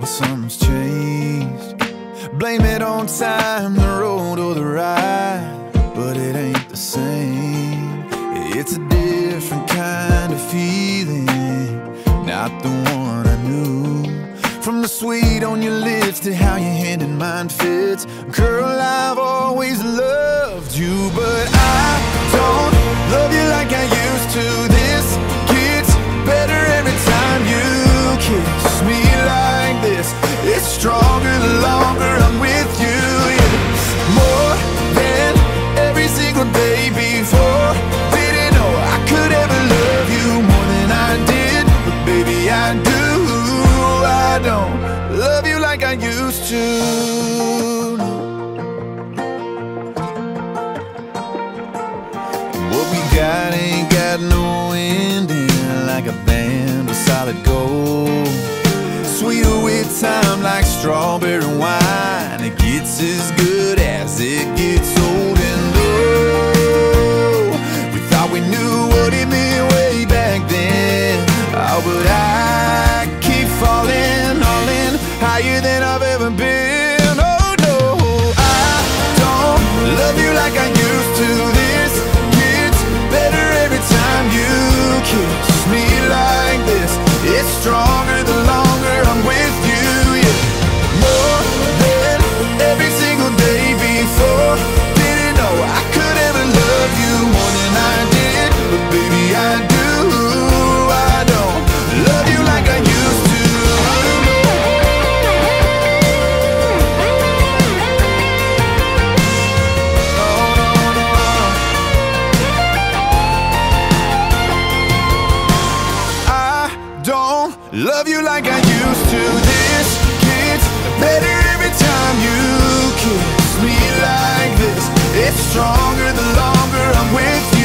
something's changed. Blame it on time, the road or the ride, but it ain't the same. It's a different kind of feeling, not the one I knew. From the sweet on your lips to how your hand in mine fits. Girl, I've always loved you, but I don't love you like I used to. This gets better every time you kiss me like this. It's stronger the longer I'm with you, yeah. More than every single day before. Didn't know I could ever love you more than I did, but baby I do. I don't love you like I used to. What we got ain't got no ending, like a band of solid gold. Sweeter with time like strawberry wine. It gets as good as it gets old. And oh, we thought we knew what it meant way back then. Oh, but I keep falling, all in, higher than I've ever been. Oh no, I don't love you like I used to. This gets better every time you kiss me like this. It's stronger the longer I'm with you, yeah. More than every single day before. Didn't know I could ever love you more than I did, but baby I do. I don't love you like I used to. Don't love you like I used to. This gets better every time you kiss me like this. It's stronger the longer I'm with you.